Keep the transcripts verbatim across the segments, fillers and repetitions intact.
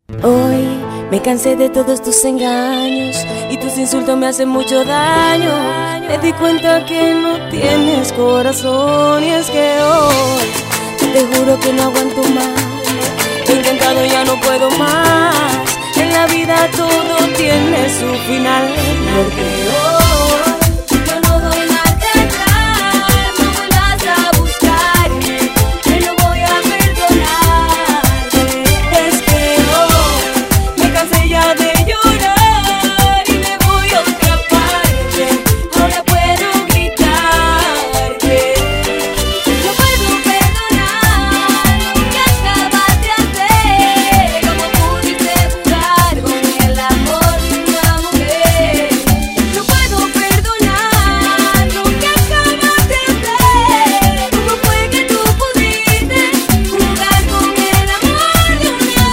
Hoy me cansé de todos tus engaños y tus insultos me hacen mucho daño. Me di cuenta que no tienes corazón y es que hoy te juro que no aguanto más. He intentado, ya no puedo más. En la vida todo tiene su final. Porque hoy yo no doy marcha atrás. No vuelvas a buscarme, que no voy a perdonarte. Es que hoy me cansé ya de llorar y me voy a otra parte. Ahora puedo gritar que no puedo perdonar lo que acabas de hacer. Como pudiste jugar con el amor de una mujer. No puedo perdonar lo que acabas de hacer. ¿Cómo fue que tú pudiste jugar con el amor de una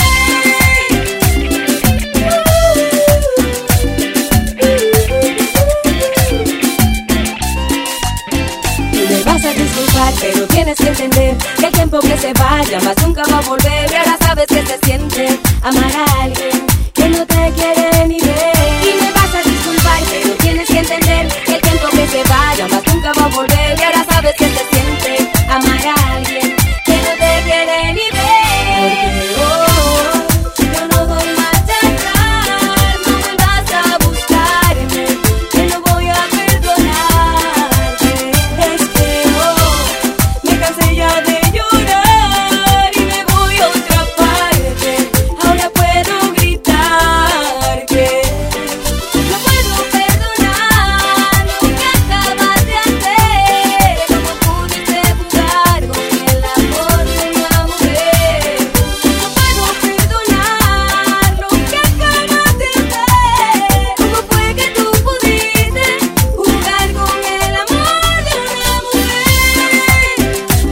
Tú me vas a disculpar, pero tienes que entender que el tiempo que se vaya más nunca va a volver. Y ahora sabes que se siente amar a alguien que no te quiere ni ver. Y me vas a disculpar, pero tienes que entender que el tiempo que se vaya más nunca va a volver. Y ahora sabes que se siente amar a alguien que no te quiere ni ver. Porque hoy yo no doy marcha atrás. No vuelvas a buscarme, que no voy a perdonarte. Es que hoy me cansé ya de llorar y me voy a otra parte. Ahora puedo gritar que no puedo perdonar lo que acabas de hacer. Como pudiste jugar con el amor de una mujer. No puedo perdonar lo que acabas de hacer. ¿Cómo fue que tú pudiste jugar con el amor de una mujer?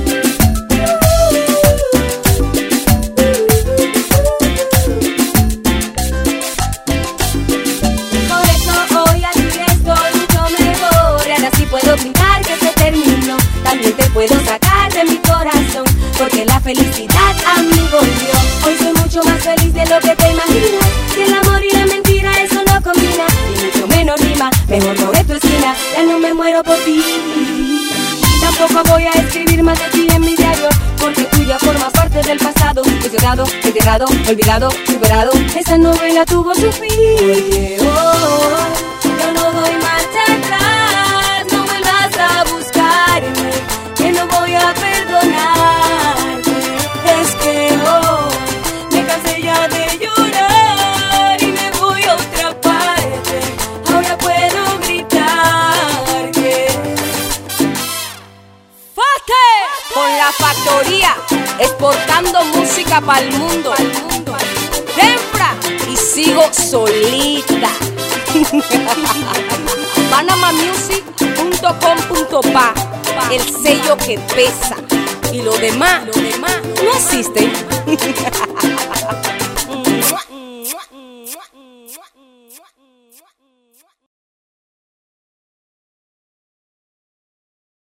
Por eso hoy así estoy mucho mejor. Y ahora sí puedo brindar que se terminó. También te puedo sacar de mi corazón, porque la felicidad a mí volvió. Hoy soy mucho más feliz de lo que te imaginas. Si el amor y la mentira eso no combina, y mucho menos rima, mejor no es tu esquina. Ya no me muero por ti. Tampoco voy a escribir más de ti en mi diario, porque tú ya formas parte del pasado. Encerrado, enterrado, olvidado, superado. Esa novela tuvo su fin. Porque hoy yo no doy marcha atrás. No vuelvas a buscarme, que no voy a perdonarte. Es que hoy me cansé ya de llorar y me voy a otra parte. Ahora puedo gritar que ¡Fate! Con la factoría, exportando música para el mundo. Tempra y sigo solita. panama music punto com punto pa, el sello que pesa. Y lo demás, lo demás no existe.